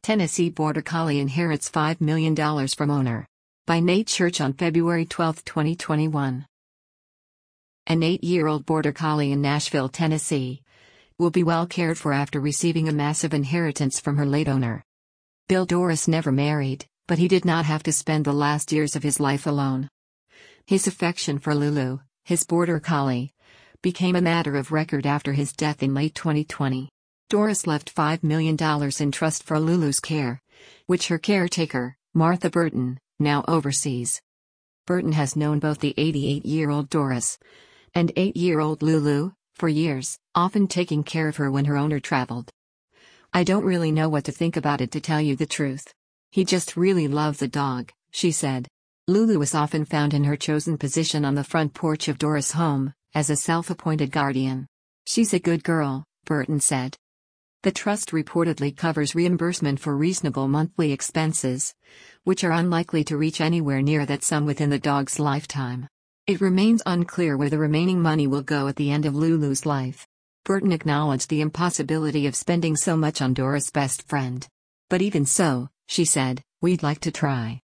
Tennessee Border Collie inherits $5 million from owner. By Nate Church on February 12, 2021. An 8-year-old Border Collie in Nashville, Tennessee, will be well cared for after receiving a massive inheritance from her late owner. Bill Dorris never married, but he did not have to spend the last years of his life alone. His affection for Lulu, his Border Collie, became a matter of record after his death in late 2020. Dorris left $5 million in trust for Lulu's care, which her caretaker, Martha Burton, now oversees. Burton has known both the 88-year-old Dorris and 8-year-old Lulu for years, often taking care of her when her owner traveled. "I don't really know what to think about it, to tell you the truth. He just really loved the dog," she said. Lulu was often found in her chosen position on the front porch of Dorris' home, as a self-appointed guardian. "She's a good girl," Burton said. The trust reportedly covers reimbursement for reasonable monthly expenses, which are unlikely to reach anywhere near that sum within the dog's lifetime. It remains unclear where the remaining money will go at the end of Lulu's life. Burton acknowledged the impossibility of spending so much on Dorris' best friend. "But even so," she said, "we'd like to try."